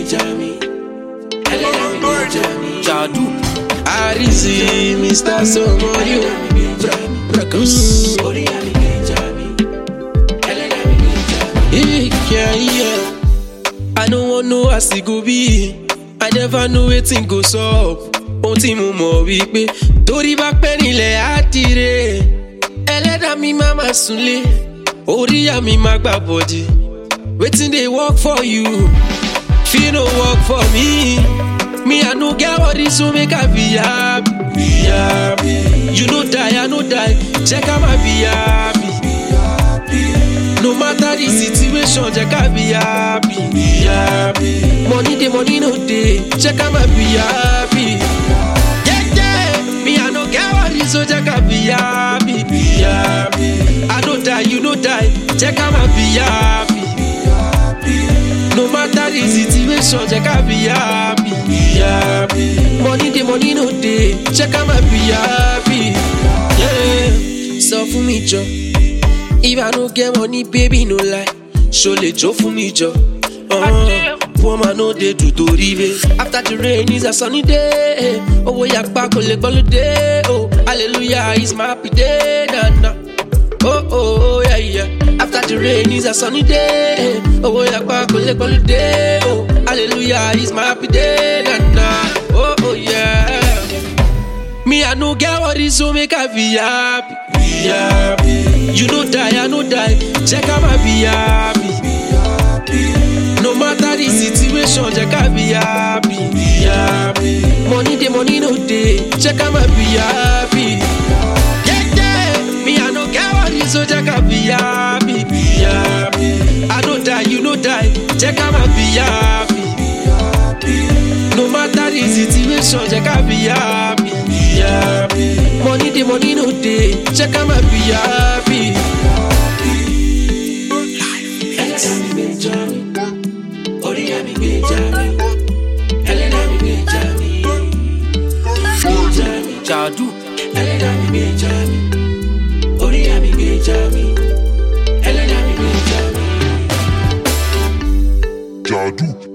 gbèjà mi. Ẹlẹ́dàá mi gbèjà mi. Jadu, Arizi, Mr. Somoyo, Records. Orí àmì gbèjà mi. Ẹlẹ́dàá mi gbèjà mi. Yeah. I don't want know as it go be. I never know wetin go sup. Ohun tí mo mọ̀ wípé torí bá pẹ́ nílẹ̀ á dire. Ẹlẹ́dàá mi máa ma súnlé, orí àmì máa gbà bọ̀dì. Wetin dey work for you, fit no work for me. Me I no get all this so make I be happy. You no die, I no die, check out my be happy. No matter the situation, check out be happy. Money dey, money no dey, check out my be happy. Yeah. Me I no get all this so check out be happy. I no die, you no die, check out my be happy. No matter the situation, check out be happy. Money dey, money no dey, check out my be happy. Yeah. So for me, Joe. If I no get money, baby, no lie. Show le Joe for me, Joe. Poor man no dey do to rive. After the rain is a sunny day. Oh, we yak back on the holiday. Oh, hallelujah, it's my happy day. Nah. Oh, yeah. After the rain is a sunny day. Oh, we yak back on the holiday. Oh, hallelujah, it's my happy day. Nah. Oh, yeah. Me, I no get what is so make I be happy. You no die, I no die, check out my be happy. No matter the situation, check out be happy. Money dey, money no dey, check out my be happy. Yeah. Me I no get what is so check out be happy. I no die, you no die, check out my be happy. No matter the situation, check out be happy. Money dey, money no dey, check out my be happy. Ẹlẹ́dàá mi gbèjà mi. Orí àmì gbèjà mi. Ẹlẹ́dàá mi gbèjà mi. Gbèjà mi. Jadu, Ẹlẹ́dàá mi gbèjà mi. Orí àmì gbèjà mi. Ẹlẹ́dàá mi gbèjà mi. Jadu.